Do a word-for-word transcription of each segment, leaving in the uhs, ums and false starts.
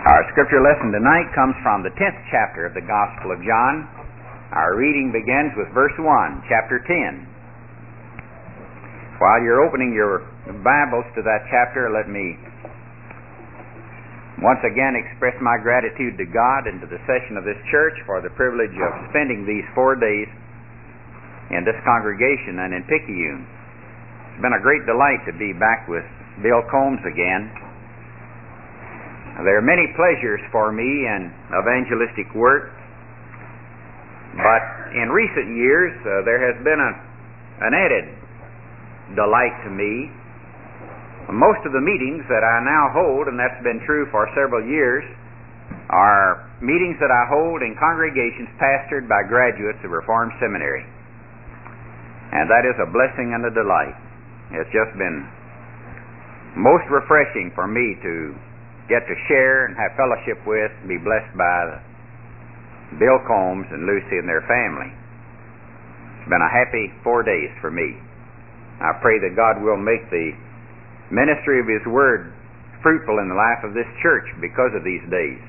Our scripture lesson tonight comes from the tenth chapter of the Gospel of John. Our reading begins with verse one, chapter ten. While you're opening your Bibles to that chapter, let me once again express my gratitude to God and to the session of this church for the privilege of spending these four days in this congregation and in Picayune. It's been a great delight to be back with Bill Combs again. There are many pleasures for me in evangelistic work, but in recent years uh, there has been a, an added delight to me. Most of the meetings that I now hold, and that's been true for several years, are meetings that I hold in congregations pastored by graduates of Reformed Seminary. And that is a blessing and a delight. It's just been most refreshing for me to get to share and have fellowship with and be blessed by Bill Combs and Lucy and their family. It's been a happy four days for me. I pray that God will make the ministry of His Word fruitful in the life of this church because of these days.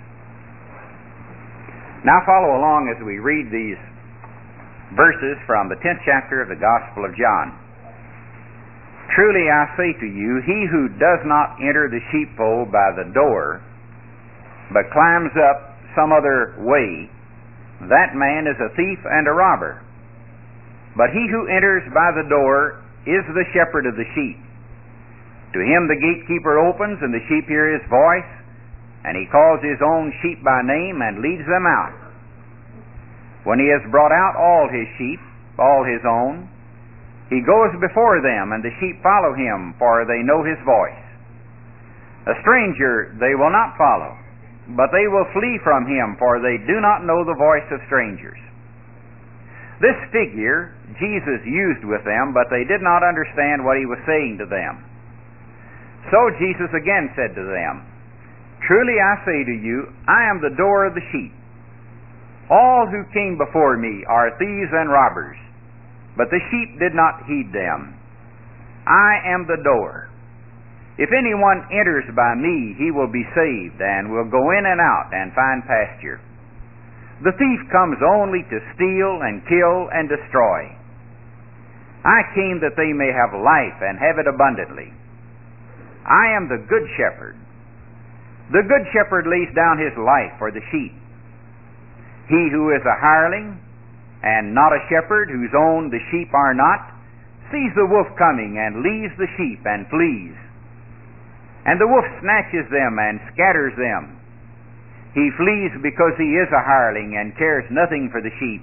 Now follow along as we read these verses from the tenth chapter of the Gospel of John. Truly I say to you, he who does not enter the sheepfold by the door, but climbs up some other way, that man is a thief and a robber. But he who enters by the door is the shepherd of the sheep. To him the gatekeeper opens, and the sheep hear his voice, and he calls his own sheep by name and leads them out. When he has brought out all his sheep, all his own, he goes before them, and the sheep follow him, for they know his voice. A stranger they will not follow, but they will flee from him, for they do not know the voice of strangers. This figure Jesus used with them, but they did not understand what he was saying to them. So Jesus again said to them, Truly I say to you, I am the door of the sheep. All who came before me are thieves and robbers, but the sheep did not heed them. I am the door. If anyone enters by me, he will be saved, and will go in and out and find pasture. The thief comes only to steal and kill and destroy. I came that they may have life and have it abundantly. I am the good shepherd. The good shepherd lays down his life for the sheep. He who is a hireling and not a shepherd, whose own the sheep are not, sees the wolf coming and leaves the sheep and flees. And the wolf snatches them and scatters them. He flees because he is a hireling and cares nothing for the sheep.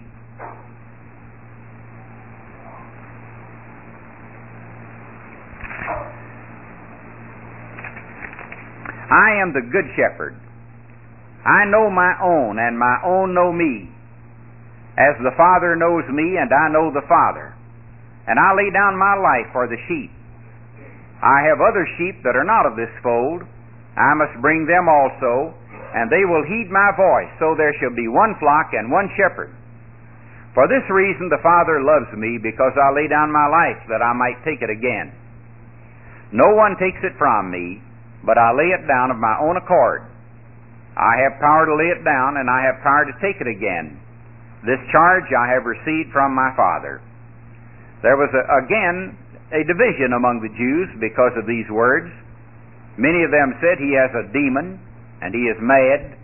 I am the good shepherd. I know my own, and my own know me, as the Father knows me, and I know the Father. And I lay down my life for the sheep. I have other sheep that are not of this fold. I must bring them also, and they will heed my voice, so there shall be one flock and one shepherd. For this reason the Father loves me, because I lay down my life that I might take it again. No one takes it from me, but I lay it down of my own accord. I have power to lay it down, and I have power to take it again. This charge I have received from my Father. There was a, again a division among the Jews because of these words. Many of them said, He has a demon, and he is mad.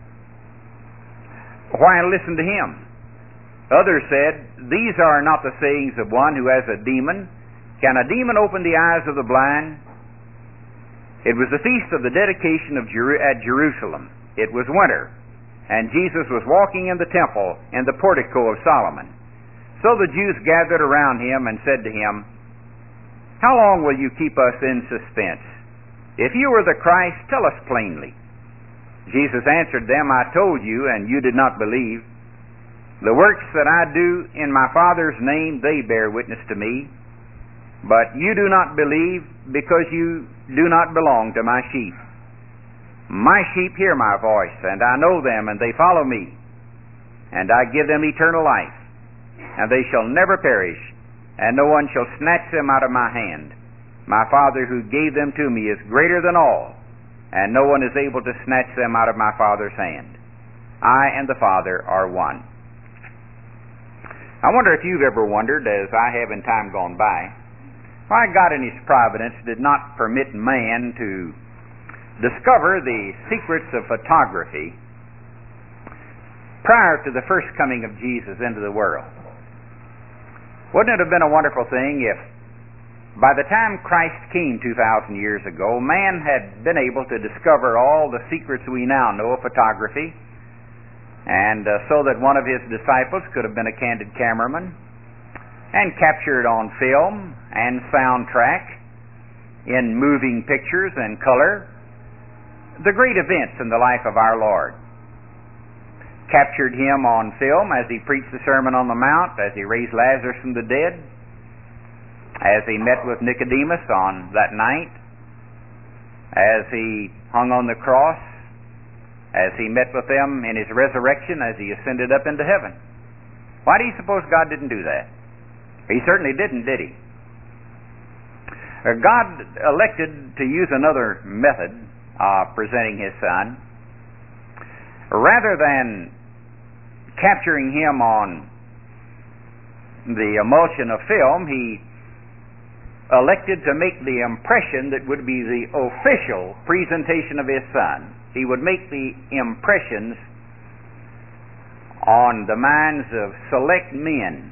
Why listen to him? Others said, These are not the sayings of one who has a demon. Can a demon open the eyes of the blind? It was the feast of the dedication of Jeru- at Jerusalem. It was winter, and Jesus was walking in the temple in the portico of Solomon. So the Jews gathered around him and said to him, How long will you keep us in suspense? If you are the Christ, tell us plainly. Jesus answered them, I told you, and you did not believe. The works that I do in my Father's name, they bear witness to me. But you do not believe, because you do not belong to my sheep. My sheep hear my voice, and I know them, and they follow me. And I give them eternal life, and they shall never perish, and no one shall snatch them out of my hand. My Father who gave them to me is greater than all, and no one is able to snatch them out of my Father's hand. I and the Father are one. I wonder if you've ever wondered, as I have in time gone by, why God in His providence did not permit man to discover the secrets of photography prior to the first coming of Jesus into the world. Wouldn't it have been a wonderful thing if by the time Christ came two thousand years ago, man had been able to discover all the secrets we now know of photography, and uh, so that one of his disciples could have been a candid cameraman and captured on film and soundtrack in moving pictures and color the great events in the life of our Lord. Captured him on film as he preached the Sermon on the Mount, as he raised Lazarus from the dead, as he met with Nicodemus on that night, as he hung on the cross, as he met with them in his resurrection, as he ascended up into heaven. Why do you suppose God didn't do that? He certainly didn't, did he? God elected to use another method of presenting His Son. Rather than capturing Him on the emulsion of film, He elected to make the impression that would be the official presentation of His Son. He would make the impressions on the minds of select men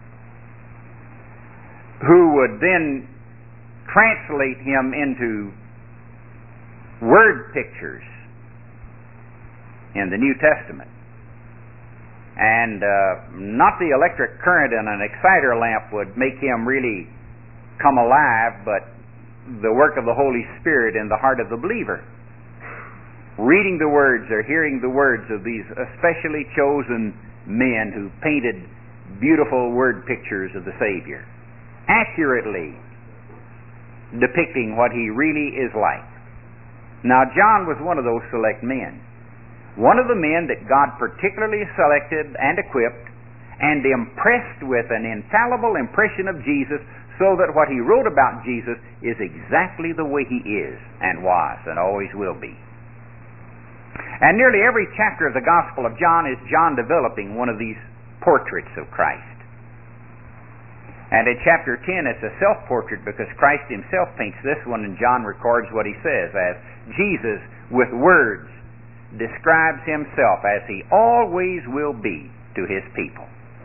who would then translate Him into word pictures in the New Testament. And uh, not the electric current in an exciter lamp would make Him really come alive, but the work of the Holy Spirit in the heart of the believer. Reading the words or hearing the words of these especially chosen men who painted beautiful word pictures of the Savior, accurately depicting what He really is like. Now, John was one of those select men. One of the men that God particularly selected and equipped and impressed with an infallible impression of Jesus, so that what he wrote about Jesus is exactly the way He is and was and always will be. And nearly every chapter of the Gospel of John is John developing one of these portraits of Christ. And in chapter ten, it's a self-portrait because Christ Himself paints this one, and John records what he says as Jesus, with words, describes Himself as He always will be to His people.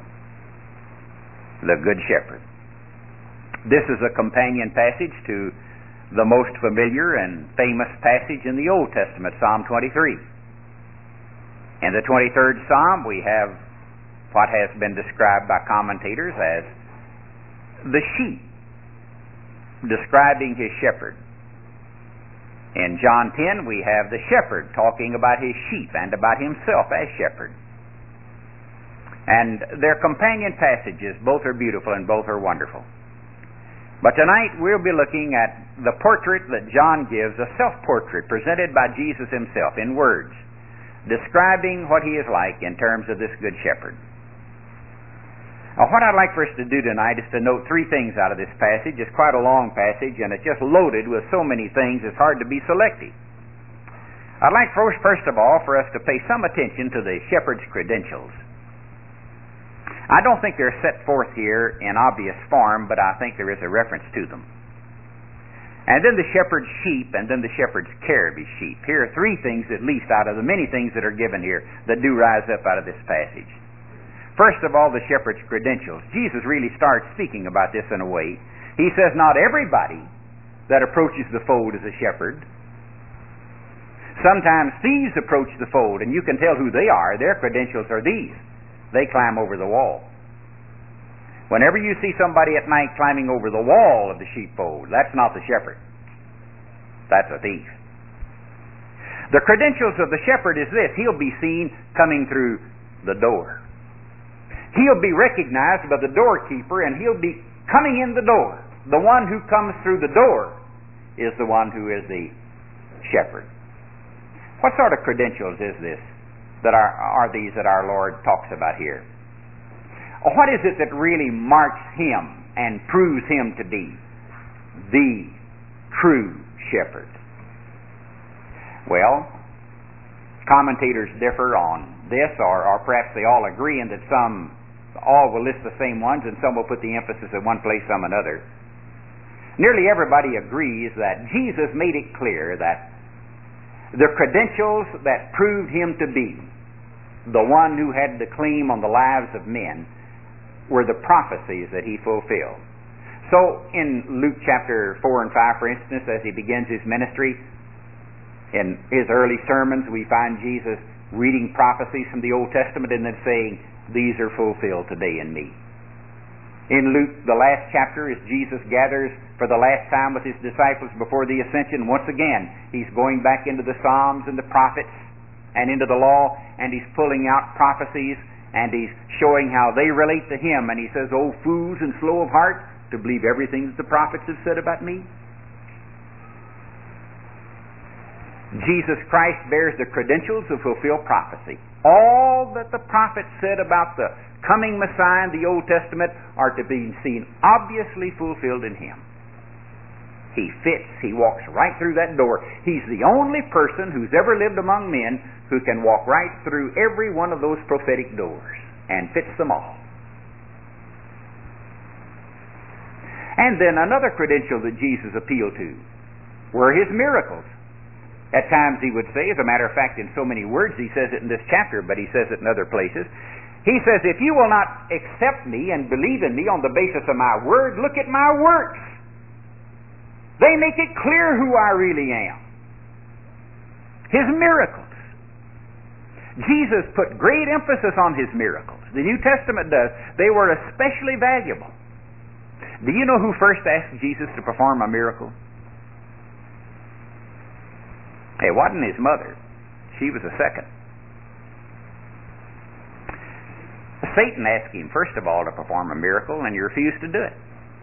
The Good Shepherd. This is a companion passage to the most familiar and famous passage in the Old Testament, Psalm twenty-three. In the twenty-third Psalm, we have what has been described by commentators as the sheep, describing His shepherd. In John ten, we have the shepherd talking about his sheep and about Himself as shepherd. And their companion passages, both are beautiful and both are wonderful. But tonight we'll be looking at the portrait that John gives, a self-portrait presented by Jesus Himself in words, describing what He is like in terms of this Good Shepherd. Now, what I'd like for us to do tonight is to note three things out of this passage. It's quite a long passage, and it's just loaded with so many things it's hard to be selective. I'd like first, first of all, for us to pay some attention to the shepherd's credentials. I don't think they're set forth here in obvious form, but I think there is a reference to them. And then the shepherd's sheep, and then the shepherd's care of his sheep. Here are three things at least out of the many things that are given here that do rise up out of this passage. First of all, the shepherd's credentials. Jesus really starts speaking about this in a way. He says not everybody that approaches the fold is a shepherd. Sometimes thieves approach the fold, and you can tell who they are. Their credentials are these. They climb over the wall. Whenever you see somebody at night climbing over the wall of the sheepfold, that's not the shepherd. That's a thief. The credentials of the shepherd is this: he'll be seen coming through the door. He'll be recognized by the doorkeeper, and he'll be coming in the door. The one who comes through the door is the one who is the shepherd. What sort of credentials is this that are, are these that our Lord talks about here? What is it that really marks Him and proves Him to be the true shepherd? Well, commentators differ on this, or, or perhaps they all agree in that some, all will list the same ones, and some will put the emphasis in one place, some another. Nearly everybody agrees that Jesus made it clear that the credentials that proved him to be the one who had the claim on the lives of men were the prophecies that he fulfilled. So in Luke chapter four and five, for instance, as he begins his ministry, in his early sermons we find Jesus reading prophecies from the Old Testament and then saying, "These are fulfilled today in me." In Luke, the last chapter, as Jesus gathers for the last time with his disciples before the ascension, once again he's going back into the Psalms and the prophets and into the law, and he's pulling out prophecies, and he's showing how they relate to him. And he says, "O fools and slow of heart, to believe everything that the prophets have said about me." Jesus Christ bears the credentials to fulfill prophecy. All that the prophets said about the coming Messiah in the Old Testament are to be seen obviously fulfilled in him. He fits, he walks right through that door. He's the only person who's ever lived among men who can walk right through every one of those prophetic doors and fits them all. And then another credential that Jesus appealed to were his miracles. At times he would say, as a matter of fact, in so many words, he says it in this chapter, but he says it in other places. He says, "If you will not accept me and believe in me on the basis of my word, look at my works. They make it clear who I really am." His miracles. Jesus put great emphasis on his miracles. The New Testament does. They were especially valuable. Do you know who first asked Jesus to perform a miracle? It wasn't his mother. She was a second. Satan asked him, first of all, to perform a miracle, and he refused to do it.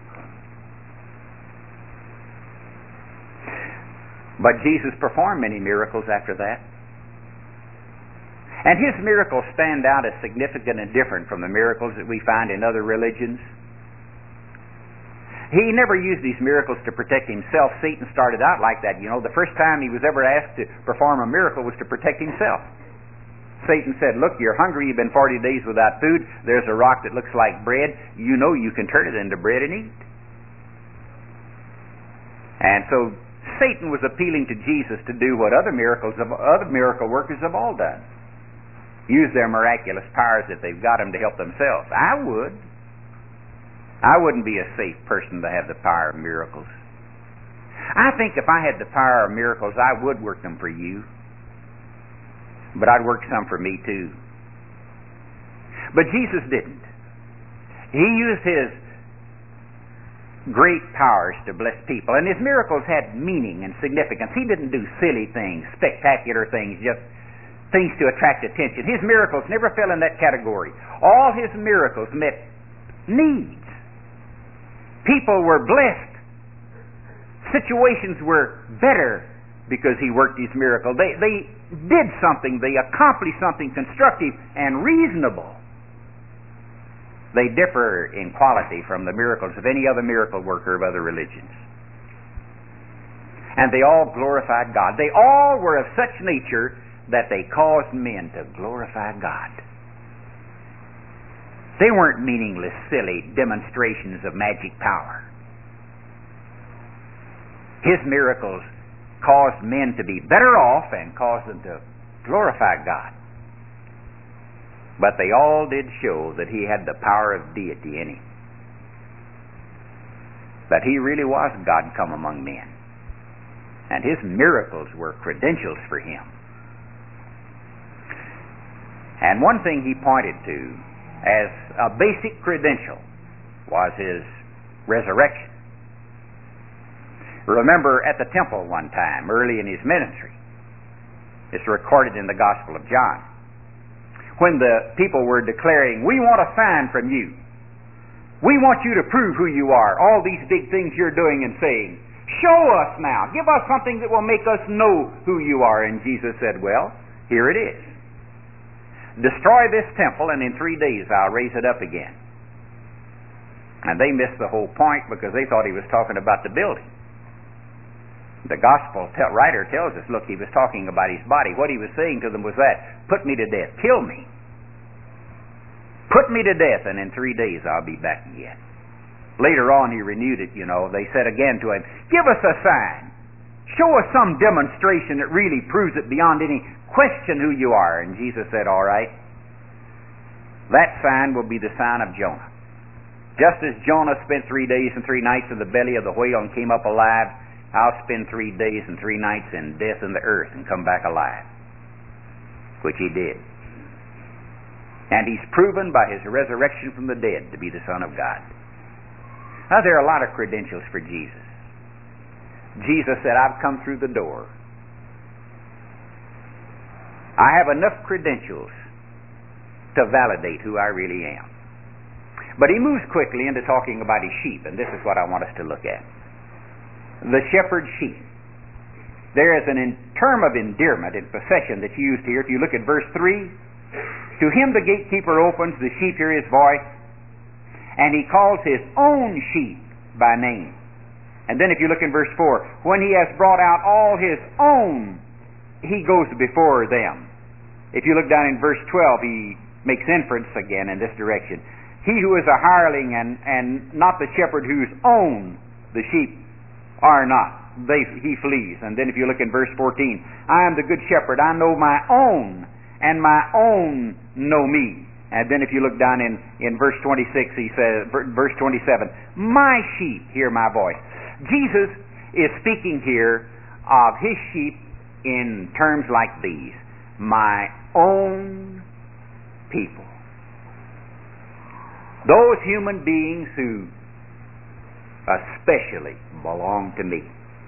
But Jesus performed many miracles after that. And his miracles stand out as significant and different from the miracles that we find in other religions. He never used these miracles to protect himself. Satan started out like that. You know, the first time he was ever asked to perform a miracle was to protect himself. Satan said, "Look, you're hungry, you've been forty days without food, there's a rock that looks like bread, you know you can turn it into bread and eat." And so Satan was appealing to Jesus to do what other miracles of other miracle workers have all done. Use their miraculous powers if they've got them to help themselves. I would. I wouldn't be a safe person to have the power of miracles. I think if I had the power of miracles, I would work them for you. But I'd work some for me too. But Jesus didn't. He used his great powers to bless people, and his miracles had meaning and significance. He didn't do silly things, spectacular things, just things to attract attention. His miracles never fell in that category. All his miracles met needs. People were blessed. Situations were better because he worked his miracle. They, they did something. They accomplished something constructive and reasonable. They differ in quality from the miracles of any other miracle worker of other religions. And they all glorified God. They all were of such nature that they caused men to glorify God. They weren't meaningless, silly demonstrations of magic power. His miracles caused men to be better off and caused them to glorify God. But they all did show that he had the power of deity in him. That he really was God come among men. And his miracles were credentials for him. And one thing he pointed to as a basic credential was his resurrection. Remember at the temple one time, early in his ministry, it's recorded in the Gospel of John, when the people were declaring, "We want a sign from you. We want you to prove who you are. All these big things you're doing and saying. Show us now. Give us something that will make us know who you are." And Jesus said, "Well, here it is. Destroy this temple, and in three days I'll raise it up again." And they missed the whole point because they thought he was talking about the building. The gospel tell, writer tells us, look, he was talking about his body. What he was saying to them was that, put me to death, kill me. Put me to death, and in three days I'll be back again. Later on he renewed it, you know. They said again to him, give us a sign. Show us some demonstration that really proves it beyond any question who you are. And Jesus said, all right, that sign will be the sign of Jonah. Just as Jonah spent three days and three nights in the belly of the whale and came up alive, I'll spend three days and three nights in death in the earth and come back alive. Which he did. And he's proven by his resurrection from the dead to be the Son of God. Now there are a lot of credentials for Jesus. Jesus said, I've come through the door. I have enough credentials to validate who I really am. But he moves quickly into talking about his sheep, and this is what I want us to look at. The shepherd sheep. There is an in term of endearment and possession that's used here. If you look at verse three, to him the gatekeeper opens, the sheep hear his voice, and he calls his own sheep by name. And then if you look in verse four, when he has brought out all his own, he goes before them. If you look down in verse twelve, he makes inference again in this direction. He who is a hireling and, and not the shepherd whose own the sheep are not, they, he flees. And then if you look in verse fourteen, I am the good shepherd, I know my own, and my own know me. And then if you look down in, in verse twenty-six, he says, verse twenty-seven, my sheep hear my voice. Jesus is speaking here of his sheep in terms like these. My own people. Those human beings who especially belong to me.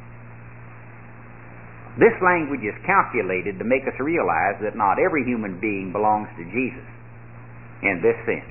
This language is calculated to make us realize that not every human being belongs to Jesus in this sense.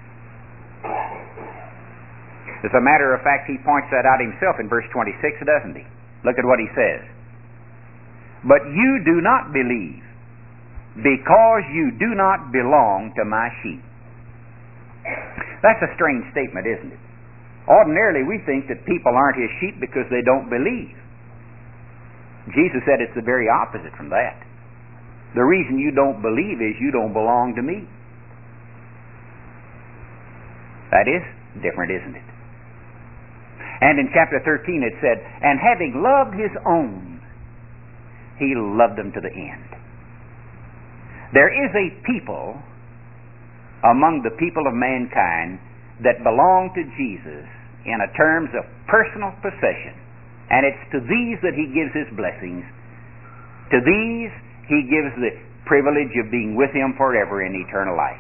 As a matter of fact, he points that out himself in verse twenty-six, doesn't he? Look at what he says. But you do not believe because you do not belong to my sheep. That's a strange statement, isn't it? Ordinarily, we think that people aren't his sheep because they don't believe. Jesus said it's the very opposite from that. The reason you don't believe is you don't belong to me. That is different, isn't it? And in chapter thirteen it said, and having loved his own, he loved them to the end. There is a people among the people of mankind that belong to Jesus in a terms of personal possession. And it's to these that he gives his blessings. To these he gives the privilege of being with him forever in eternal life.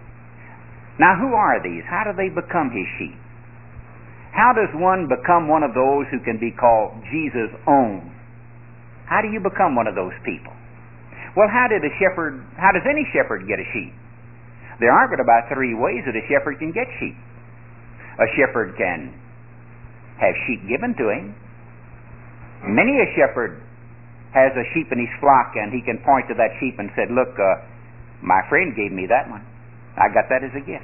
Now who are these? How do they become his sheep? How does one become one of those who can be called Jesus' own? How do you become one of those people? Well, how did a shepherd, how does any shepherd get a sheep? There are but about three ways that a shepherd can get sheep. A shepherd can have sheep given to him. Many a shepherd has a sheep in his flock, and he can point to that sheep and said, look, uh, my friend gave me that one. I got that as a gift.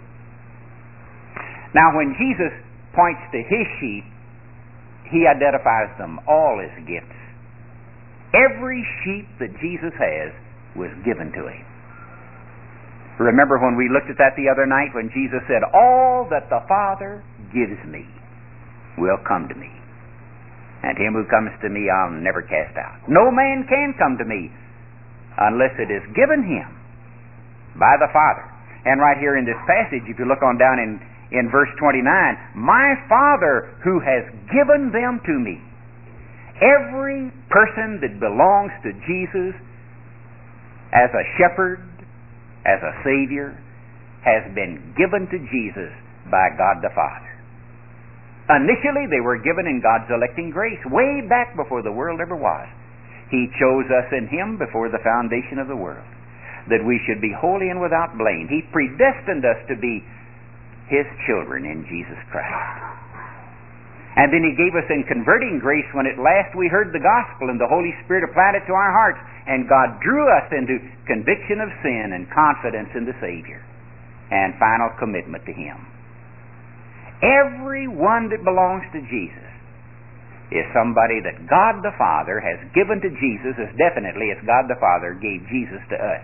Now, when Jesus points to his sheep, he identifies them all as gifts. Every sheep that Jesus has was given to him. Remember when we looked at that the other night when Jesus said, all that the Father gives me will come to me. And him who comes to me I'll never cast out. No man can come to me unless it is given him by the Father. And right here in this passage, if you look on down in, in verse twenty-nine, my Father who has given them to me. Every person that belongs to Jesus as a shepherd, as a Savior, has been given to Jesus by God the Father. Initially, they were given in God's electing grace, way back before the world ever was. He chose us in Him before the foundation of the world, that we should be holy and without blame. He predestined us to be His children in Jesus Christ. And then He gave us in converting grace when at last we heard the gospel and the Holy Spirit applied it to our hearts, and God drew us into conviction of sin and confidence in the Savior and final commitment to Him. Everyone that belongs to Jesus is somebody that God the Father has given to Jesus as definitely as God the Father gave Jesus to us.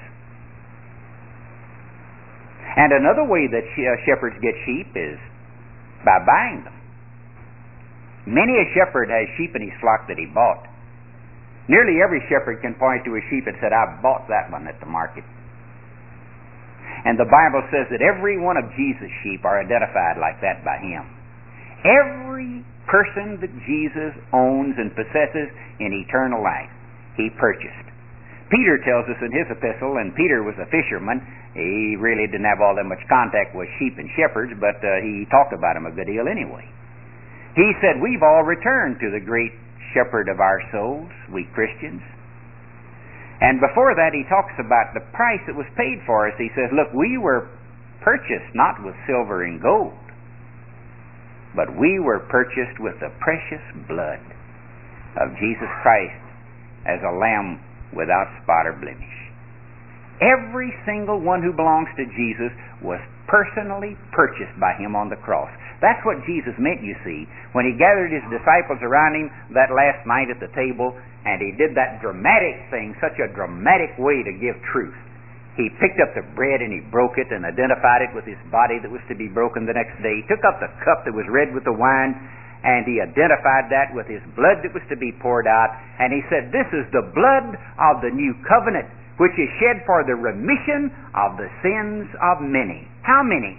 And another way that shepherds get sheep is by buying them. Many a shepherd has sheep in his flock that he bought. Nearly every shepherd can point to a sheep and say, I bought that one at the market. And the Bible says that every one of Jesus' sheep are identified like that by him. Every person that Jesus owns and possesses in eternal life, he purchased. Peter tells us in his epistle, and Peter was a fisherman. He really didn't have all that much contact with sheep and shepherds, but uh, he talked about them a good deal anyway. He said, we've all returned to the great shepherd of our souls, we Christians. And before that, he talks about the price that was paid for us. He says, look, we were purchased not with silver and gold, but we were purchased with the precious blood of Jesus Christ as a lamb without spot or blemish. Every single one who belongs to Jesus was personally purchased by him on the cross. That's what Jesus meant, you see, when he gathered his disciples around him that last night at the table, and he did that dramatic thing, such a dramatic way to give truth. He picked up the bread and he broke it and identified it with his body that was to be broken the next day. He took up the cup that was red with the wine, and he identified that with his blood that was to be poured out. And he said, this is the blood of the new covenant, which is shed for the remission of the sins of many. How many?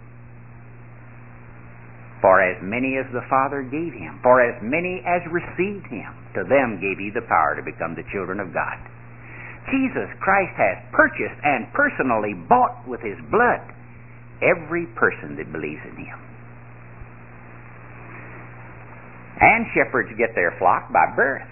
For as many as the Father gave him, for as many as received him, to them gave he the power to become the children of God. Jesus Christ has purchased and personally bought with his blood every person that believes in him. And shepherds get their flock by birth.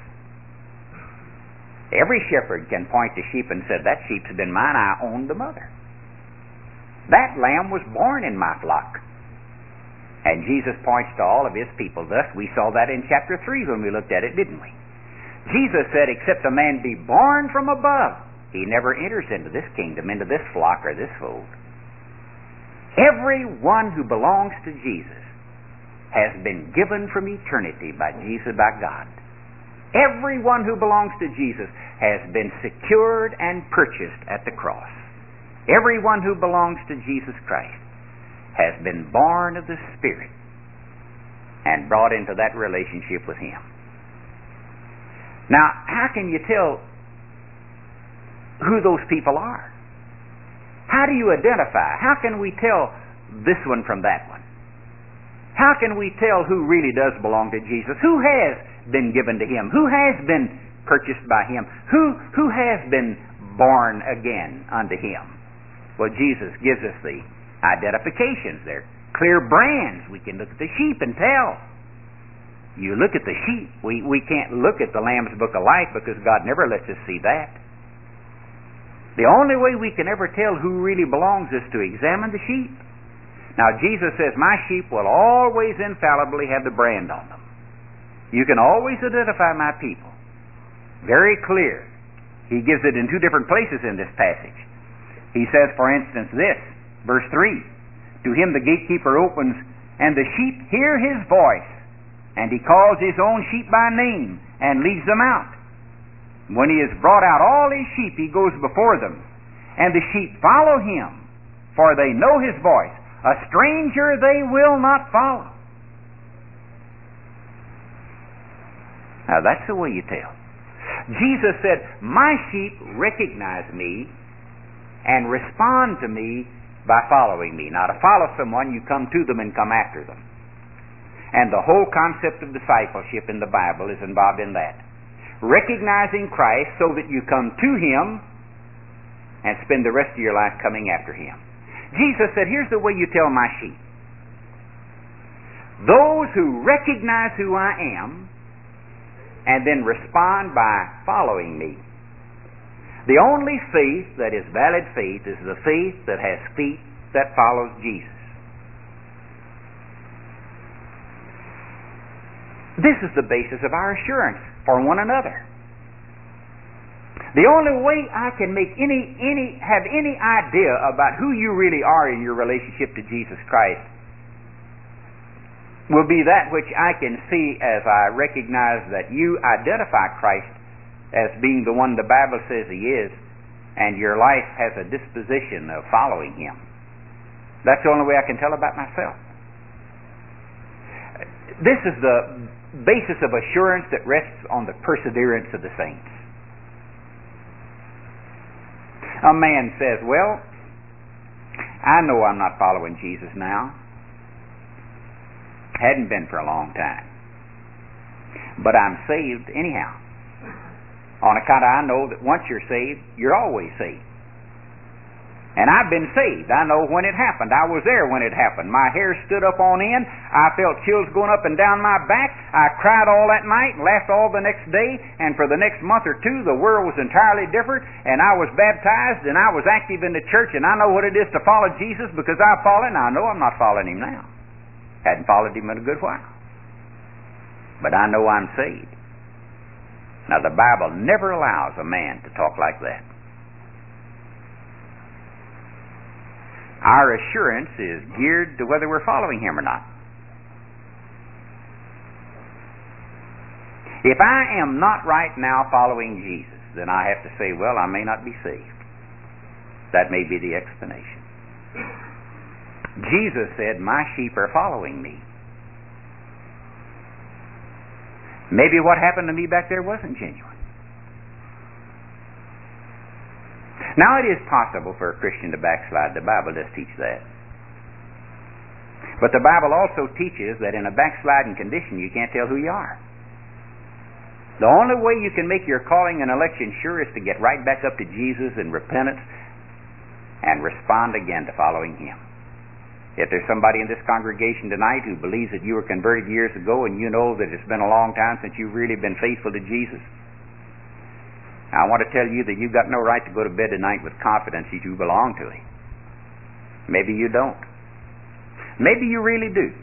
Every shepherd can point to sheep and say, that sheep's been mine, I own the mother. That lamb was born in my flock. And Jesus points to all of his people thus. We saw that in chapter three when we looked at it, didn't we? Jesus said, except a man be born from above, he never enters into this kingdom, into this flock or this fold. Everyone who belongs to Jesus has been given from eternity by Jesus, by God. Everyone who belongs to Jesus has been secured and purchased at the cross. Everyone who belongs to Jesus Christ has been born of the Spirit and brought into that relationship with him. Now, how can you tell who those people are? How do you identify? How can we tell this one from that one? How can we tell who really does belong to Jesus? Who has been given to him? Who has been purchased by him? Who, who has been born again unto him? Well, Jesus gives us the identifications. They're clear brands. We can look at the sheep and tell. You look at the sheep. We, we can't look at the Lamb's Book of Life because God never lets us see that. The only way we can ever tell who really belongs is to examine the sheep. Now, Jesus says, my sheep will always infallibly have the brand on them. You can always identify my people. Very clear. He gives it in two different places in this passage. He says, for instance, this, verse three, to him the gatekeeper opens, and the sheep hear his voice, and he calls his own sheep by name, and leads them out. When he has brought out all his sheep, he goes before them, and the sheep follow him, for they know his voice. A stranger they will not follow. Now that's the way you tell. Jesus said, my sheep recognize me and respond to me by following me. Now to follow someone, you come to them and come after them. And the whole concept of discipleship in the Bible is involved in that. Recognizing Christ so that you come to him and spend the rest of your life coming after him. Jesus said, here's the way you tell my sheep. Those who recognize who I am and then respond by following me. The only faith that is valid faith is the faith that has feet that follows Jesus. This is the basis of our assurance for one another. The only way I can make any, any, have any idea about who you really are in your relationship to Jesus Christ will be that which I can see as I recognize that you identify Christ as being the one the Bible says He is, and your life has a disposition of following Him. That's the only way I can tell about myself. This is the basis of assurance that rests on the perseverance of the saints. A man says, well, I know I'm not following Jesus now. Hadn't been for a long time. But I'm saved anyhow. On account of I know that once you're saved, you're always saved. And I've been saved. I know when it happened. I was there when it happened. My hair stood up on end. I felt chills going up and down my back. I cried all that night and laughed all the next day. And for the next month or two, the world was entirely different. And I was baptized and I was active in the church. And I know what it is to follow Jesus because I've followed. And I know I'm not following Him now. Hadn't followed Him in a good while. But I know I'm saved. Now, the Bible never allows a man to talk like that. Our assurance is geared to whether we're following Him or not. If I am not right now following Jesus, then I have to say, well, I may not be saved. That may be the explanation. Jesus said, my sheep are following me. Maybe what happened to me back there wasn't genuine. Now, it is possible for a Christian to backslide. The Bible does teach that. But the Bible also teaches that in a backsliding condition, you can't tell who you are. The only way you can make your calling and election sure is to get right back up to Jesus in repentance and respond again to following Him. If there's somebody in this congregation tonight who believes that you were converted years ago and you know that it's been a long time since you've really been faithful to Jesus, I want to tell you that you've got no right to go to bed tonight with confidence that you belong to Him. Maybe you don't. Maybe you really do.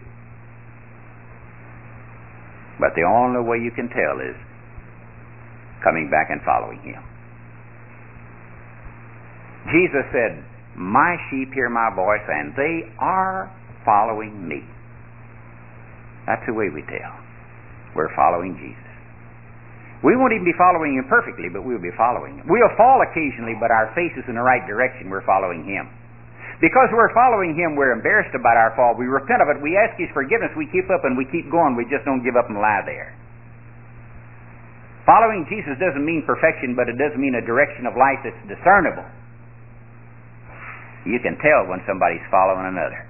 But the only way you can tell is coming back and following Him. Jesus said, my sheep hear my voice and they are following me. That's the way we tell. We're following Jesus. We won't even be following Him perfectly, but we'll be following Him. We'll fall occasionally, but our face is in the right direction. We're following Him. Because we're following Him, we're embarrassed about our fall. We repent of it. We ask His forgiveness. We keep up and we keep going. We just don't give up and lie there. Following Jesus doesn't mean perfection, but it does mean a direction of life that's discernible. You can tell when somebody's following another.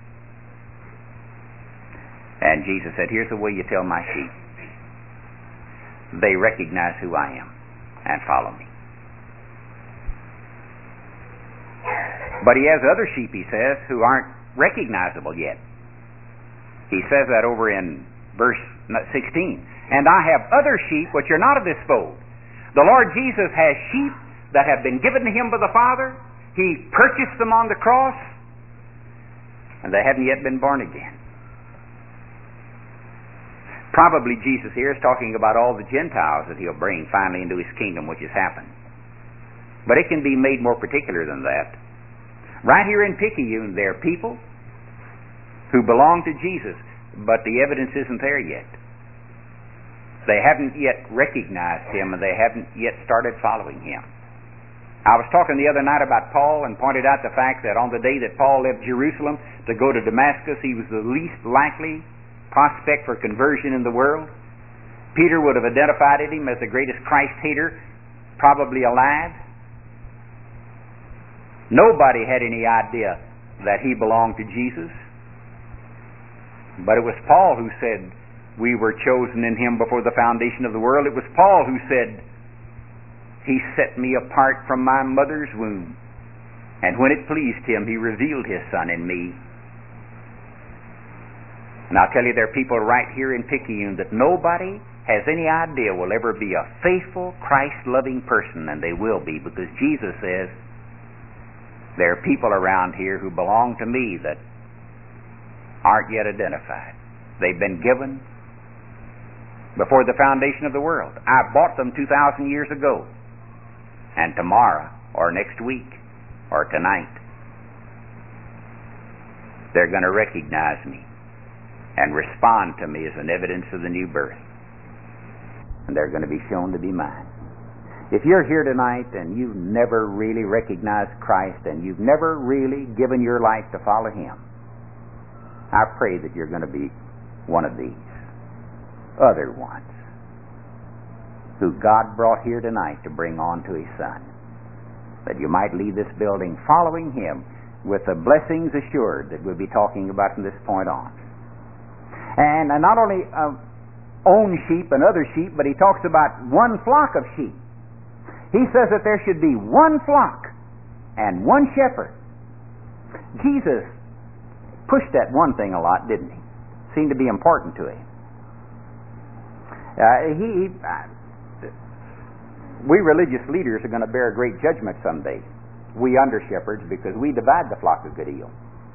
And Jesus said, here's the way you tell my sheep. They recognize who I am and follow me. But He has other sheep, He says, who aren't recognizable yet. He says that over in verse sixteen. And I have other sheep which are not of this fold. The Lord Jesus has sheep that have been given to Him by the Father. He purchased them on the cross, and they haven't yet been born again. Probably Jesus here is talking about all the Gentiles that He'll bring finally into His kingdom, which has happened. But it can be made more particular than that. Right here in Picayune, there are people who belong to Jesus, but the evidence isn't there yet. They haven't yet recognized Him, and they haven't yet started following Him. I was talking the other night about Paul and pointed out the fact that on the day that Paul left Jerusalem to go to Damascus, he was the least likely prospect for conversion in the world. Peter would have identified him as the greatest Christ hater probably alive. Nobody had any idea that he belonged to Jesus. But it was Paul who said, we were chosen in Him before the foundation of the world. It was Paul who said, He set me apart from my mother's womb. And when it pleased Him, He revealed His Son in me. And I'll tell you, there are people right here in Picayune that nobody has any idea will ever be a faithful, Christ-loving person, and they will be, because Jesus says, there are people around here who belong to me that aren't yet identified. They've been given before the foundation of the world. I bought them two thousand years ago. And tomorrow, or next week, or tonight, they're going to recognize me. and respond to me as an evidence of the new birth. And they're going to be shown to be mine. If you're here tonight and you've never really recognized Christ and you've never really given your life to follow Him, I pray that you're going to be one of these other ones who God brought here tonight to bring on to His Son, that you might leave this building following Him with the blessings assured that we'll be talking about from this point on. And not only uh, own sheep and other sheep, but He talks about one flock of sheep. He says that there should be one flock and one shepherd. Jesus pushed that one thing a lot, didn't He? Seemed to be important to Him. Uh, he, uh, we religious leaders are going to bear a great judgment someday. We under shepherds, because we divide the flock a good deal.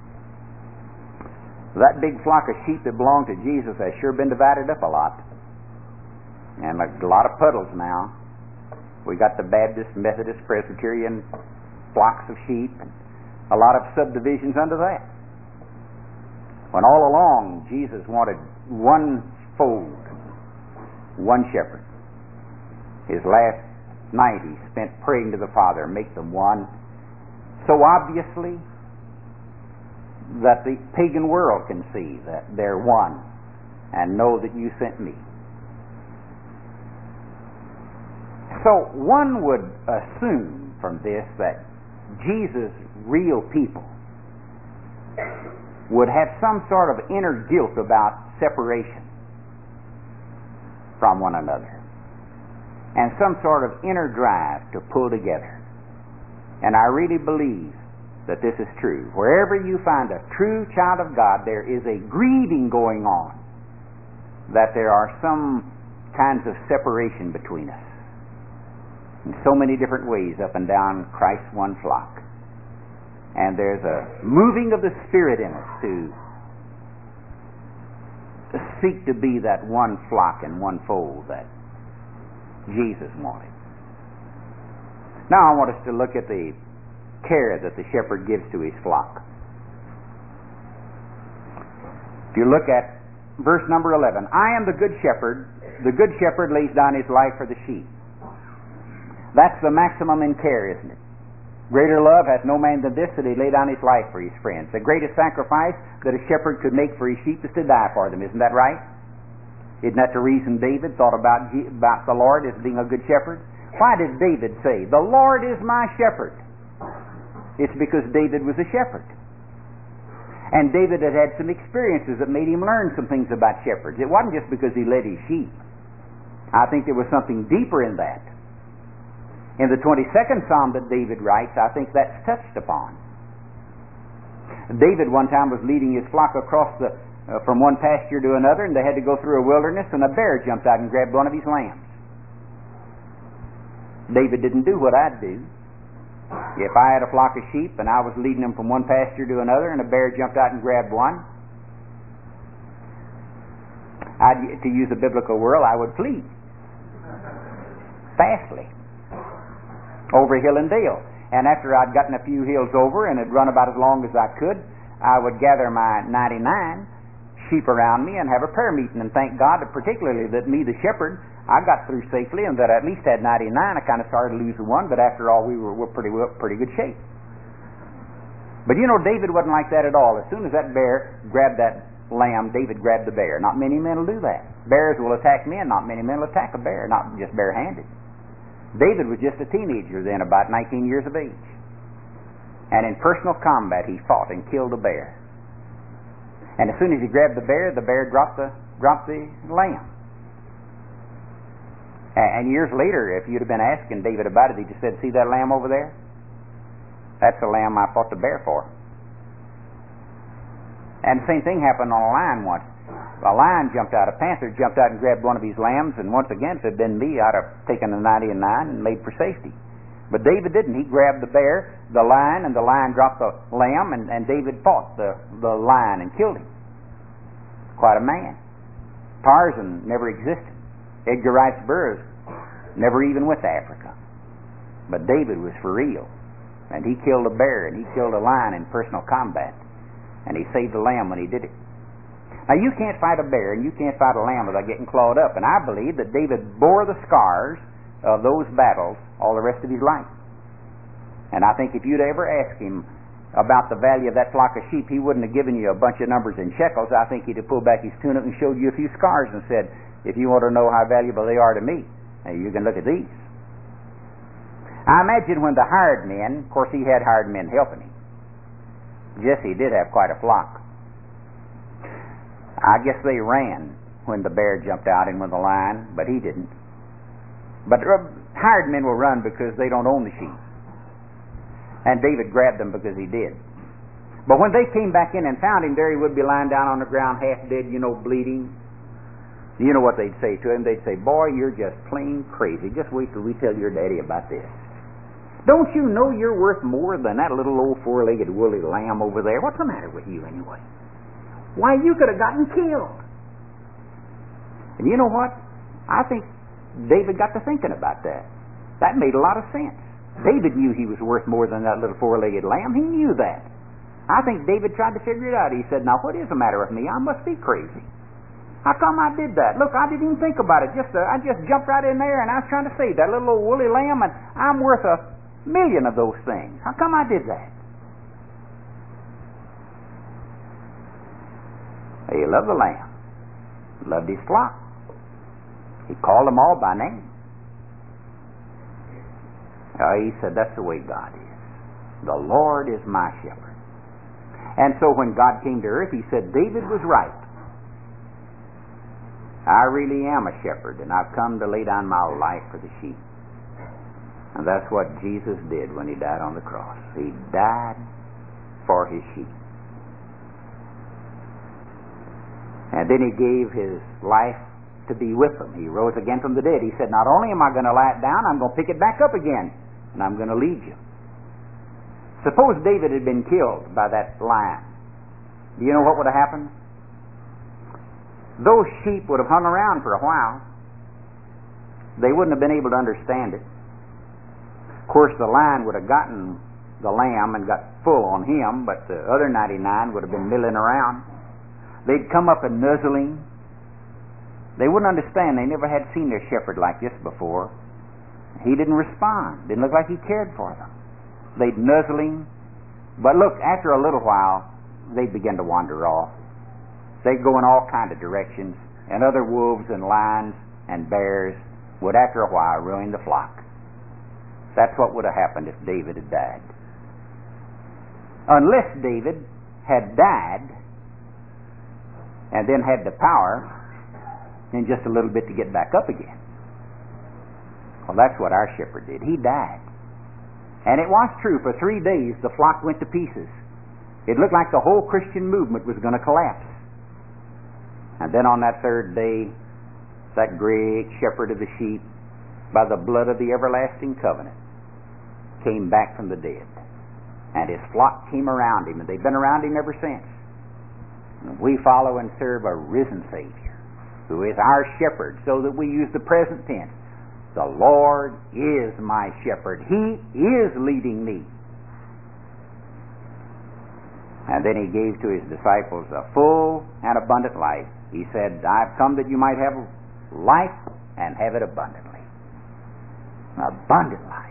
That big flock of sheep that belonged to Jesus has sure been divided up a lot, and like a lot of puddles now. We got the Baptist, Methodist, Presbyterian flocks of sheep, and a lot of subdivisions under that. When all along Jesus wanted one fold, one shepherd. His last night He spent praying to the Father, make them one, so obviously that the pagan world can see that they're one and know that You sent Me. So one would assume from this that Jesus' real people would have some sort of inner guilt about separation from one another, and some sort of inner drive to pull together. And I really believe that this is true. Wherever you find a true child of God, there is a grieving going on that there are some kinds of separation between us in so many different ways up and down Christ's one flock. And there's a moving of the Spirit in us to, to seek to be that one flock and one fold that Jesus wanted. Now I want us to look at the care that the shepherd gives to his flock. If you look at verse number eleven, I am the good shepherd. The good shepherd lays down his life for the sheep. That's the maximum in care, isn't it? Greater love hath no man than this, that he lay down his life for his friends. The greatest sacrifice that a shepherd could make for his sheep is to die for them. Isn't that right? Isn't that the reason David thought about, about the Lord as being a good shepherd? Why did David say, the Lord is my shepherd? It's because David was a shepherd. And David had had some experiences that made him learn some things about shepherds. It wasn't just because he led his sheep. I think there was something deeper in that. In the twenty-second Psalm that David writes, I think that's touched upon. David one time was leading his flock across the, uh, from one pasture to another, and they had to go through a wilderness, and a bear jumped out and grabbed one of his lambs. David didn't do what I'd do. If I had a flock of sheep and I was leading them from one pasture to another and a bear jumped out and grabbed one, I'd, to use a biblical word, I would flee fastly over hill and dale. And after I'd gotten a few hills over and had run about as long as I could, I would gather my ninety-nine sheep around me and have a prayer meeting and thank God, particularly that me, the shepherd, I got through safely and that I at least had ninety-nine. I kind of started to lose the one, but after all, we were, were pretty well, pretty good shape. But you know, David wasn't like that at all. As soon as that bear grabbed that lamb, David grabbed the bear. Not many men will do that. Bears will attack men. Not many men will attack a bear, not just barehanded. David was just a teenager then, about nineteen years of age. And in personal combat, he fought and killed a bear. And as soon as he grabbed the bear, the bear dropped the, dropped the lamb. And years later, if you'd have been asking David about it, he just said, see that lamb over there? That's the lamb I fought the bear for. And the same thing happened on a lion once. A lion jumped out, a panther jumped out and grabbed one of his lambs, and once again, if it had been me, I'd have taken the ninety and nine and made for safety. But David didn't. He grabbed the bear, the lion, and the lion dropped the lamb, and, and David fought the, the lion and killed him. Quite a man. Tarzan never existed. Edgar Rice Burroughs never even went to Africa. But David was for real. And he killed a bear and he killed a lion in personal combat. And he saved a lamb when he did it. Now, you can't fight a bear and you can't fight a lamb without getting clawed up. And I believe that David bore the scars of those battles all the rest of his life. And I think if you'd ever asked him about the value of that flock of sheep, he wouldn't have given you a bunch of numbers in shekels. I think he'd have pulled back his tunic and showed you a few scars and said, if you want to know how valuable they are to me, now you can look at these. I imagine when the hired men, of course he had hired men helping him. Jesse did have quite a flock. I guess they ran when the bear jumped out and when the lion, but he didn't. But uh, hired men will run because they don't own the sheep. And David grabbed them because he did. But when they came back in and found him, there he would be lying down on the ground, half dead, you know, bleeding. You know what they'd say to him? They'd say, boy, you're just plain crazy. Just wait till we tell your daddy about this. Don't you know you're worth more than that little old four-legged woolly lamb over there? What's the matter with you anyway? Why, you could have gotten killed. And you know what? I think David got to thinking about that. That made a lot of sense. David knew he was worth more than that little four-legged lamb. He knew that. I think David tried to figure it out. He said, now what is the matter with me? I must be crazy. How come I did that? Look, I didn't even think about it. Just uh, I just jumped right in there and I was trying to save that little old woolly lamb, and I'm worth a million of those things. How come I did that? He loved the lamb. Loved his flock. He called them all by name. Uh, he said, that's the way God is. The Lord is my shepherd. And so when God came to earth, he said, David was right. I really am a shepherd, and I've come to lay down my life for the sheep. And that's what Jesus did when he died on the cross. He died for his sheep. And then he gave his life to be with them. He rose again from the dead. He said, not only am I going to lay it down, I'm going to pick it back up again, and I'm going to lead you. Suppose David had been killed by that lion. Do you know what would have happened? Those sheep would have hung around for a while. They wouldn't have been able to understand it. Of course, the lion would have gotten the lamb and got full on him, but the other ninety-nine would have been milling around. They'd come up and nuzzling. They wouldn't understand. They never had seen their shepherd like this before. He didn't respond. Didn't look like he cared for them. They'd nuzzle him. But look, after a little while, they'd begin to wander off. They'd go in all kinds of directions, and other wolves and lions and bears would, after a while, ruin the flock. That's what would have happened if David had died. Unless David had died and then had the power in just a little bit to get back up again. Well, that's what our shepherd did. He died. And it was true. For three days, the flock went to pieces. It looked like the whole Christian movement was going to collapse. And then on that third day, that great shepherd of the sheep, by the blood of the everlasting covenant, came back from the dead. And his flock came around him, and they've been around him ever since. And we follow and serve a risen Savior, who is our shepherd, so that we use the present tense. The Lord is my shepherd. He is leading me. And then he gave to his disciples a full and abundant life. He said, I've come that you might have life and have it abundantly. Abundant life.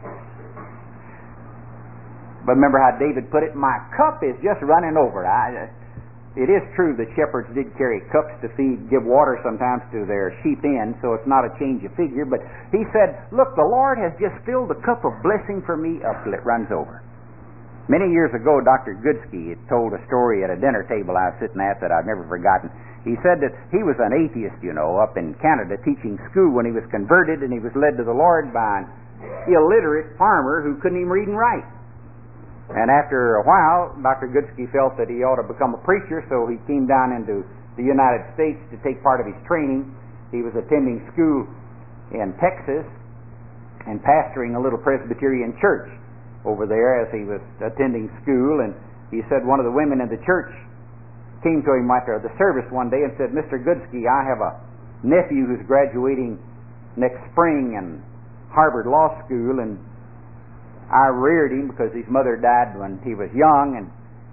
But remember how David put it, my cup is just running over. I, it is true that shepherds did carry cups to feed, give water sometimes to their sheep in, so it's not a change of figure. But he said, look, the Lord has just filled the cup of blessing for me up till it runs over. Many years ago, Doctor Goodsky had told a story at a dinner table I was sitting at that I've never forgotten. He said that he was an atheist, you know, up in Canada teaching school when he was converted, and he was led to the Lord by an illiterate farmer who couldn't even read and write. And after a while, Doctor Goodsky felt that he ought to become a preacher, so he came down into the United States to take part of his training. He was attending school in Texas and pastoring a little Presbyterian church over there as he was attending school. And he said one of the women in the church came to him after the service one day and said, Mister Goodsky, I have a nephew who's graduating next spring in Harvard Law School, and I reared him because his mother died when he was young, and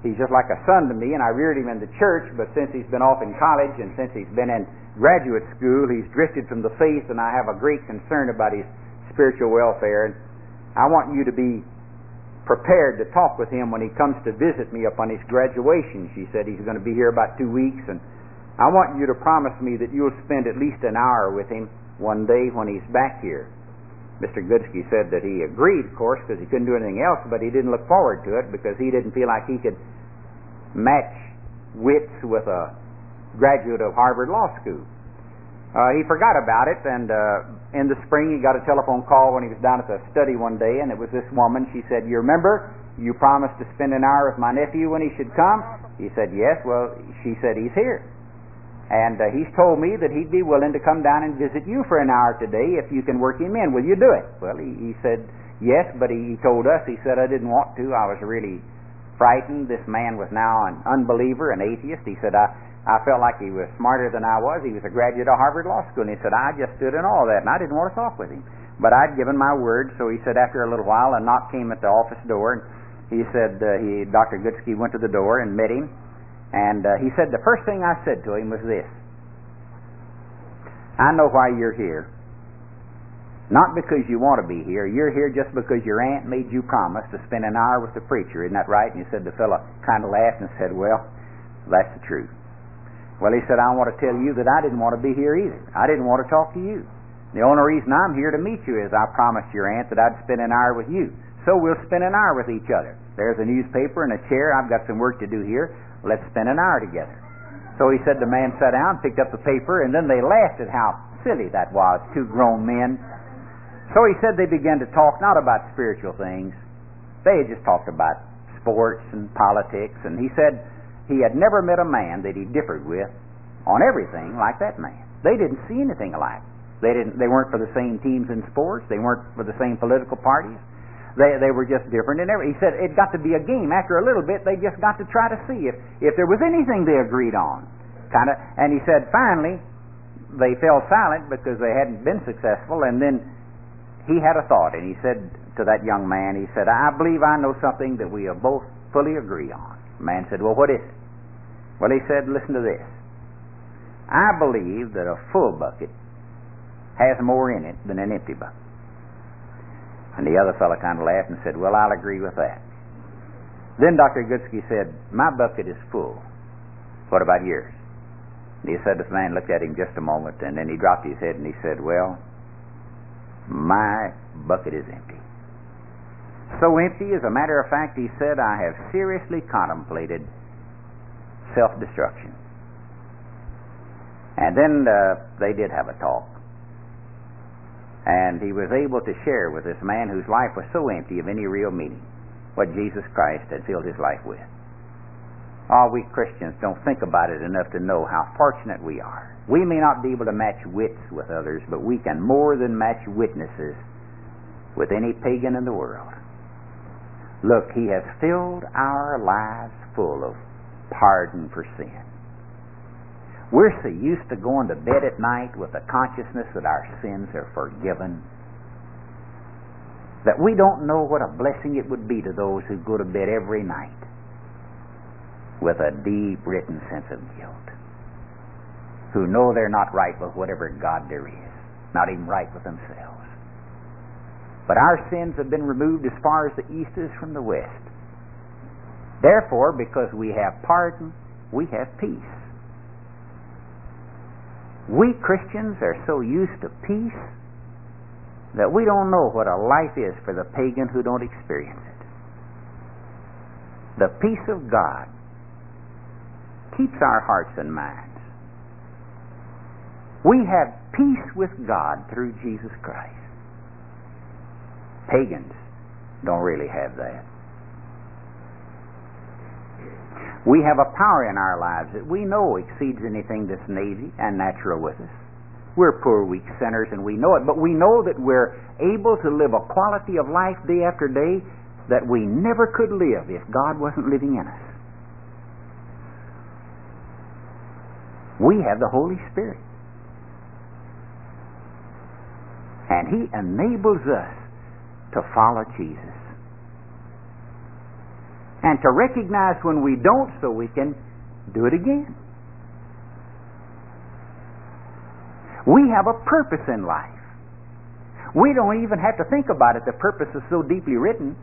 he's just like a son to me, and I reared him in the church, but since he's been off in college and since he's been in graduate school, he's drifted from the faith, and I have a great concern about his spiritual welfare. And I want you to be prepared to talk with him when he comes to visit me upon his graduation. She said he's going to be here about two weeks, and I want you to promise me that you'll spend at least an hour with him one day when he's back here. Mister Goodsky said that he agreed, of course, because he couldn't do anything else, but he didn't look forward to it because he didn't feel like he could match wits with a graduate of Harvard Law School. Uh, he forgot about it, and uh, in the spring he got a telephone call when he was down at the study one day, and it was this woman. She said, "You remember, you promised to spend an hour with my nephew when he should come?" He said, "Yes." Well, she said, "He's here. And uh, he's told me that he'd be willing to come down and visit you for an hour today if you can work him in. Will you do it?" Well, he, he said, "Yes," but he, he told us, he said, "I didn't want to. I was really frightened. This man was now an unbeliever, an atheist." He said, I, I felt like he was smarter than I was. He was a graduate of Harvard Law School. And he said, "I just stood in all that, and I didn't want to talk with him. But I'd given my word." So he said after a little while, a knock came at the office door, and he said, uh, he, Doctor Goodsky went to the door and met him. And uh, he said, "The first thing I said to him was this: I know why you're here. Not because you want to be here. You're here just because your aunt made you promise to spend an hour with the preacher. Isn't that right?" And he said, the fellow kind of laughed and said, "Well, that's the truth." Well, he said, "I want to tell you that I didn't want to be here either. I didn't want to talk to you. The only reason I'm here to meet you is I promised your aunt that I'd spend an hour with you. So we'll spend an hour with each other. There's a newspaper and a chair. I've got some work to do here. Let's spend an hour together." So he said the man sat down, picked up the paper, and then they laughed at how silly that was, two grown men. So he said they began to talk not about spiritual things. They had just talked about sports and politics, and he said he had never met a man that he differed with on everything like that man. They didn't see anything alike. They didn't. They weren't for the same teams in sports. They weren't for the same political parties. They they were just different in every. He said it got to be a game. After a little bit, they just got to try to see if if there was anything they agreed on, kind of. And he said finally they fell silent because they hadn't been successful. And then he had a thought, and he said to that young man, he said, "I believe I know something that we both fully agree on." The man said, "Well, what is it?" Well, he said, "Listen to this. I believe that a full bucket has more in it than an empty bucket." And the other fellow kind of laughed and said, "Well, I'll agree with that." Then Doctor Goodsky said, "My bucket is full. What about yours?" And he said, this man looked at him just a moment, and then he dropped his head and he said, "Well, my bucket is empty. So empty, as a matter of fact," he said, "I have seriously contemplated self-destruction." And then uh, they did have a talk. And he was able to share with this man whose life was so empty of any real meaning what Jesus Christ had filled his life with. Oh, we Christians don't think about it enough to know how fortunate we are. We may not be able to match wits with others, but we can more than match witnesses with any pagan in the world. Look, he has filled our lives full of pardon for sin. We're so used to going to bed at night with the consciousness that our sins are forgiven that we don't know what a blessing it would be to those who go to bed every night with a deep-written sense of guilt, who know they're not right with whatever God there is, not even right with themselves. But our sins have been removed as far as the east is from the west. Therefore, because we have pardon, we have peace. We Christians are so used to peace that we don't know what a life is for the pagan who don't experience it. The peace of God keeps our hearts and minds. We have peace with God through Jesus Christ. Pagans don't really have that. We have a power in our lives that we know exceeds anything that's native and natural with us. We're poor, weak sinners, and we know it, but we know that we're able to live a quality of life day after day that we never could live if God wasn't living in us. We have the Holy Spirit. And He enables us to follow Jesus. and to recognize when we don't so we can do it again. We have a purpose in life. We don't even have to think about it. The purpose is so deeply written.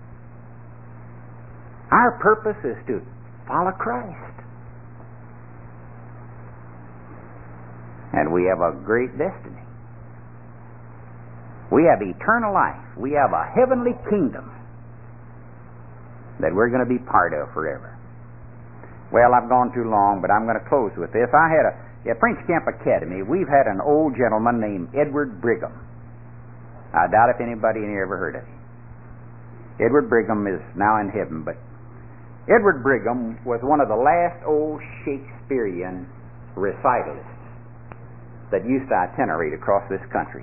Our purpose is to follow Christ. And we have a great destiny. We have eternal life. We have a heavenly kingdom that we're going to be part of forever. Well, I've gone too long, but I'm going to close with this. I had a, at French Camp Academy, we've had an old gentleman named Edward Brigham. I doubt if anybody in here ever heard of him. Edward Brigham is now in heaven, but Edward Brigham was one of the last old Shakespearean recitalists that used to itinerate across this country.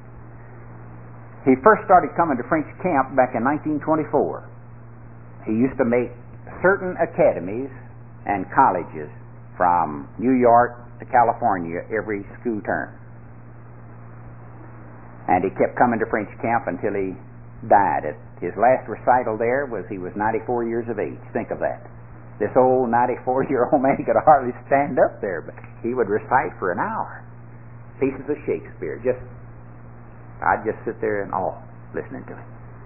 He first started coming to French Camp back in nineteen twenty-four. He used to make certain academies and colleges from New York to California every school term. And he kept coming to French Camp until he died. His last recital there was he was ninety-four years of age. Think of that. This old ninety-four-year-old man could hardly stand up there, but he would recite for an hour. Pieces of Shakespeare. Just, I'd just sit there in awe listening to him.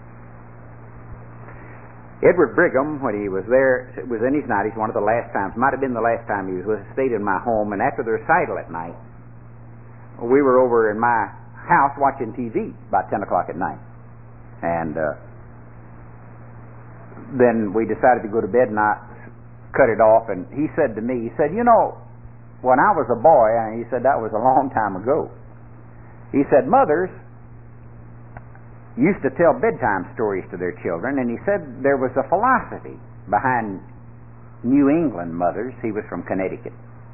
Edward Brigham, when he was there, it was in his nineties, one of the last times, might have been the last time he was with us, stayed in my home, and after the recital at night, we were over in my house watching T V about ten o'clock at night. And uh, then we decided to go to bed, and I cut it off, and he said to me, he said, you know, when I was a boy, and he said that was a long time ago, he said, mothers used to tell bedtime stories to their children, and he said there was a philosophy behind New England mothers. He was from Connecticut.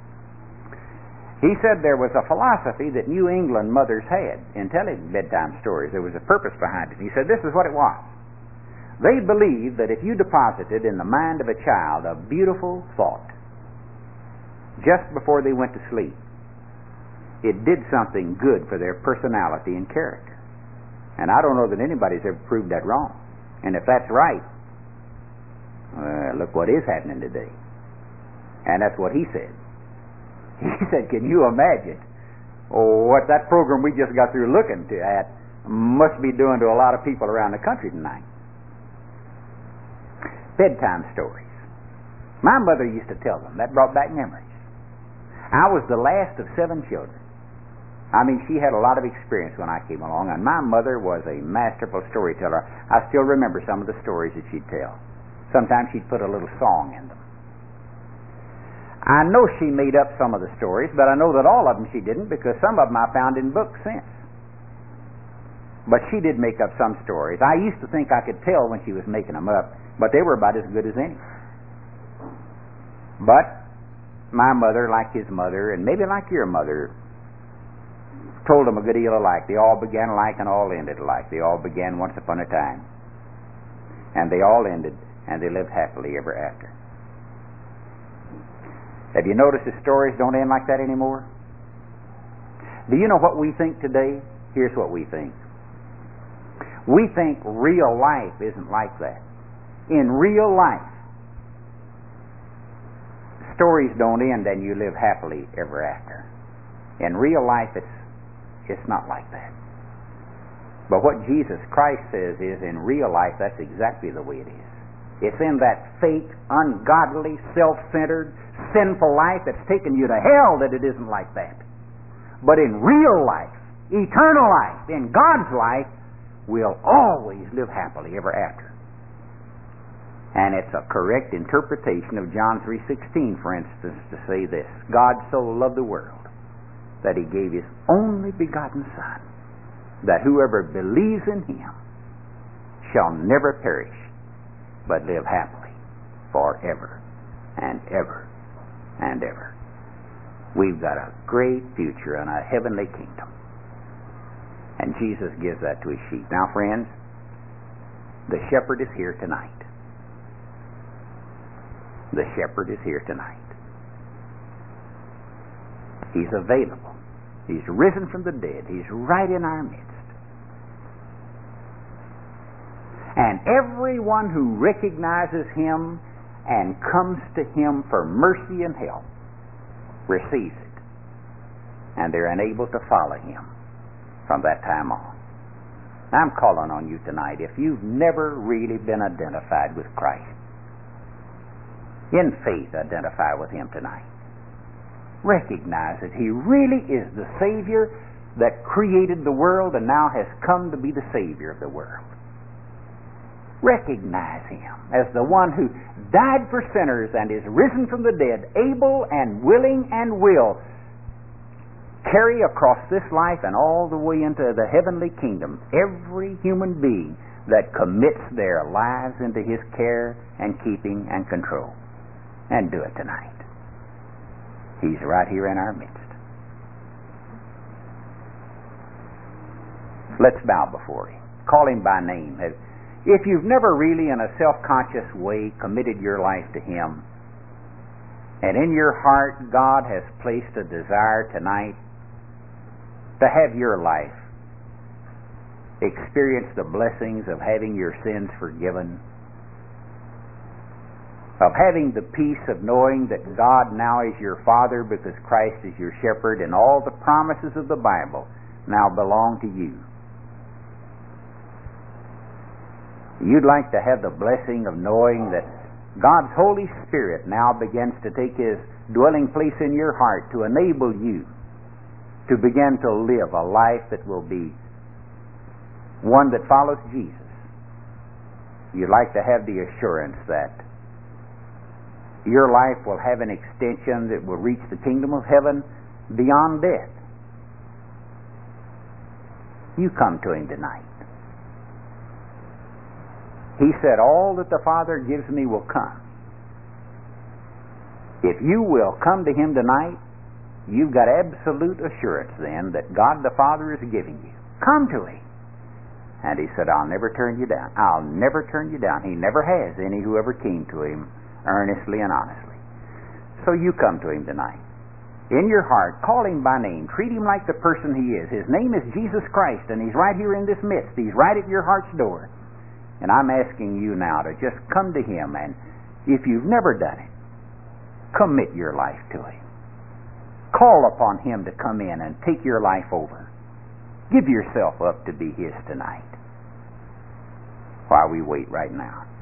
He said there was a philosophy that New England mothers had in telling bedtime stories. There was a purpose behind it. He said this is what it was. They believed that if you deposited in the mind of a child a beautiful thought just before they went to sleep, it did something good for their personality and character. And I don't know that anybody's ever proved that wrong. And if that's right, uh, look what is happening today. And that's what he said. He said, can you imagine oh, what that program we just got through looking to at must be doing to a lot of people around the country tonight? Bedtime stories. My mother used to tell them. That brought back memories. I was the last of seven children. I mean, she had a lot of experience when I came along, and my mother was a masterful storyteller. I still remember some of the stories that she'd tell. Sometimes she'd put a little song in them. I know she made up some of the stories, but I know that all of them she didn't, because some of them I found in books since. But she did make up some stories. I used to think I could tell when she was making them up, but they were about as good as any. But my mother, like his mother, and maybe like your mother, told them a good deal alike. They all began alike and all ended alike. They all began once upon a time. And they all ended, and they lived happily ever after. Have you noticed that stories don't end like that anymore? Do you know what we think today? Here's what we think. We think real life isn't like that. In real life, stories don't end and you live happily ever after. In real life, it's it's not like that. But what Jesus Christ says is, in real life, that's exactly the way it is. It's in that fake, ungodly, self-centered, sinful life that's taken you to hell that it isn't like that. But in real life, eternal life, in God's life, we'll always live happily ever after. And it's a correct interpretation of John three sixteen, for instance, to say this: God so loved the world that He gave His only begotten Son, that whoever believes in Him shall never perish, but live happily forever and ever and ever. We've got a great future and a heavenly kingdom. And Jesus gives that to His sheep. Now, friends, the shepherd is here tonight. The shepherd is here tonight. He's available. He's risen from the dead. He's right in our midst. And everyone who recognizes Him and comes to Him for mercy and help receives it. And they're enabled to follow Him from that time on. I'm calling on you tonight, if you've never really been identified with Christ, in faith identify with Him tonight. Recognize that He really is the Savior that created the world and now has come to be the Savior of the world. Recognize Him as the one who died for sinners and is risen from the dead, able and willing and will carry across this life and all the way into the heavenly kingdom every human being that commits their lives into His care and keeping and control. And do it tonight. He's right here in our midst. Let's bow before Him. Call Him by name. If you've never really in a self-conscious way committed your life to Him, and in your heart God has placed a desire tonight to have your life experience the blessings of having your sins forgiven, of having the peace of knowing that God now is your Father because Christ is your shepherd and all the promises of the Bible now belong to you. You'd like to have the blessing of knowing that God's Holy Spirit now begins to take His dwelling place in your heart to enable you to begin to live a life that will be one that follows Jesus. You'd like to have the assurance that your life will have an extension that will reach the kingdom of heaven beyond death. You come to Him tonight. He said, all that the Father gives me will come. If you will come to Him tonight, you've got absolute assurance then that God the Father is giving you. Come to Him. And He said, I'll never turn you down. I'll never turn you down. He never has any who ever came to Him earnestly and honestly. So you come to Him tonight. In your heart, call Him by name. Treat Him like the person He is. His name is Jesus Christ, and He's right here in this midst. He's right at your heart's door. And I'm asking you now to just come to Him, and if you've never done it, commit your life to Him. Call upon Him to come in and take your life over. Give yourself up to be His tonight while we wait right now.